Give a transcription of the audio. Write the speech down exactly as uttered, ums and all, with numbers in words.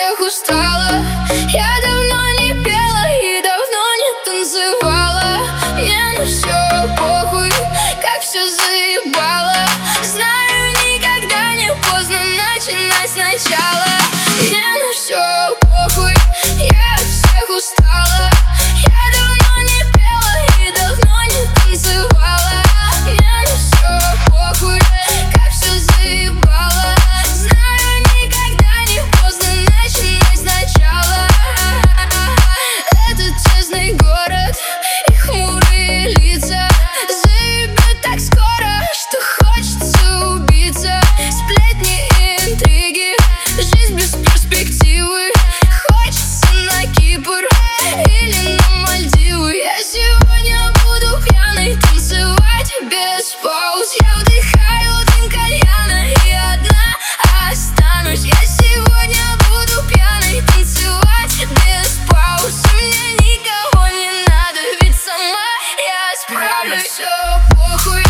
всех устала. Я давно не пела и давно не танцевала. Мне на все похуй, как все заебало. Знаю, никогда не поздно начинать сначала. Мне на все похуй, я от всех устала. Я давно не пела и давно не танцевала. Мне на все похуй, как все заебало. Знаю, никогда не поздно начинать сначала. Этот тесный город и хмурые лица заебет так скоро, что хочется убиться. Сплетни и интриги, жизнь без перспективы. Хочется на Кипр или на Мальдивы. Я сегодня буду пьяной танцевать без пауз. Я вдыхаю дым кальяна и одна останусь. Я сегодня буду пьяной танцевать без пауз. Мне никого не надо, ведь сама я справлюсь. Все похуй,